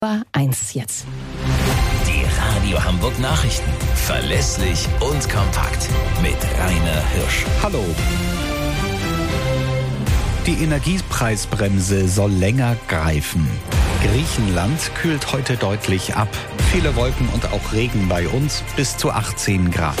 War 1 jetzt. Die Radio Hamburg Nachrichten. Verlässlich und kompakt. Mit Rainer Hirsch. Hallo. Die Energiepreisbremse soll länger greifen. Griechenland kühlt heute deutlich ab. Viele Wolken und auch Regen bei uns, bis zu 18 Grad.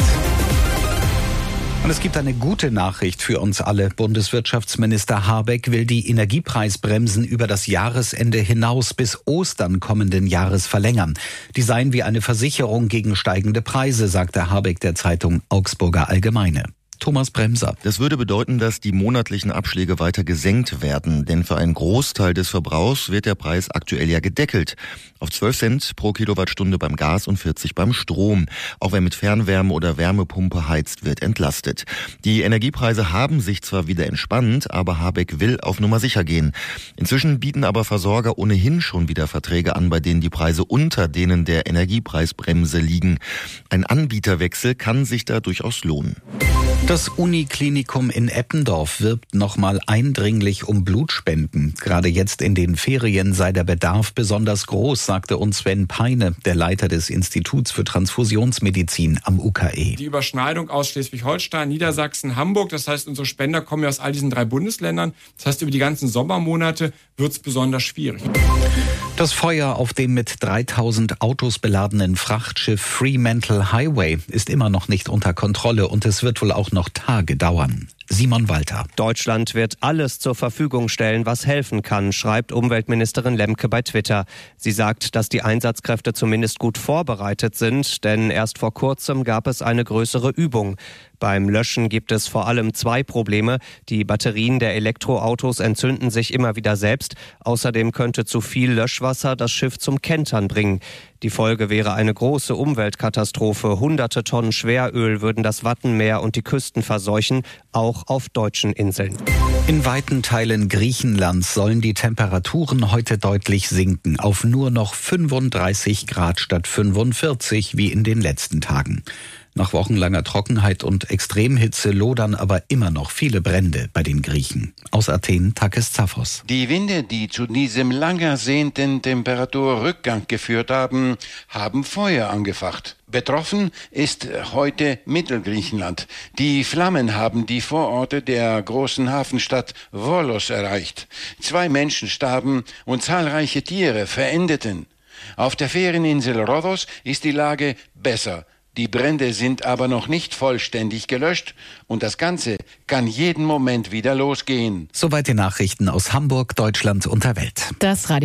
Und es gibt eine gute Nachricht für uns alle. Bundeswirtschaftsminister Habeck will die Energiepreisbremsen über das Jahresende hinaus bis Ostern kommenden Jahres verlängern. Die seien wie eine Versicherung gegen steigende Preise, sagte Habeck der Zeitung Augsburger Allgemeine. Thomas Bremser. Das würde bedeuten, dass die monatlichen Abschläge weiter gesenkt werden. Denn für einen Großteil des Verbrauchs wird der Preis aktuell ja gedeckelt. Auf 12 Cent pro Kilowattstunde beim Gas und 40 beim Strom. Auch wer mit Fernwärme oder Wärmepumpe heizt, wird entlastet. Die Energiepreise haben sich zwar wieder entspannt, aber Habeck will auf Nummer sicher gehen. Inzwischen bieten aber Versorger ohnehin schon wieder Verträge an, bei denen die Preise unter denen der Energiepreisbremse liegen. Ein Anbieterwechsel kann sich da durchaus lohnen. Das Uniklinikum in Eppendorf wirbt nochmal eindringlich um Blutspenden. Gerade jetzt in den Ferien sei der Bedarf besonders groß, sagte uns Sven Peine, der Leiter des Instituts für Transfusionsmedizin am UKE. Die Überschneidung aus Schleswig-Holstein, Niedersachsen, Hamburg, das heißt, unsere Spender kommen ja aus all diesen 3 Bundesländern. Das heißt, über die ganzen Sommermonate wird es besonders schwierig. Das Feuer auf dem mit 3000 Autos beladenen Frachtschiff Fremantle Highway ist immer noch nicht unter Kontrolle und es wird wohl auch noch Tage dauern. Simon Walter. Deutschland wird alles zur Verfügung stellen, was helfen kann, schreibt Umweltministerin Lemke bei Twitter. Sie sagt, dass die Einsatzkräfte zumindest gut vorbereitet sind, denn erst vor kurzem gab es eine größere Übung. Beim Löschen gibt es vor allem 2 Probleme. Die Batterien der Elektroautos entzünden sich immer wieder selbst. Außerdem könnte zu viel Löschwasser das Schiff zum Kentern bringen. Die Folge wäre eine große Umweltkatastrophe. Hunderte Tonnen Schweröl würden das Wattenmeer und die Küsten verseuchen, auch auf deutschen Inseln. In weiten Teilen Griechenlands sollen die Temperaturen heute deutlich sinken, auf nur noch 35 Grad statt 45 wie in den letzten Tagen. Nach wochenlanger Trockenheit und Extremhitze lodern aber immer noch viele Brände bei den Griechen. Aus Athen, Takis Zaphos. Die Winde, die zu diesem lang ersehnten Temperaturrückgang geführt haben, haben Feuer angefacht. Betroffen ist heute Mittelgriechenland. Die Flammen haben die Vororte der großen Hafenstadt Volos erreicht. 2 Menschen starben und zahlreiche Tiere verendeten. Auf der Ferieninsel Rhodos ist die Lage besser. Die Brände sind aber noch nicht vollständig gelöscht und das Ganze kann jeden Moment wieder losgehen. Soweit die Nachrichten aus Hamburg, Deutschland und der Welt. Das Radio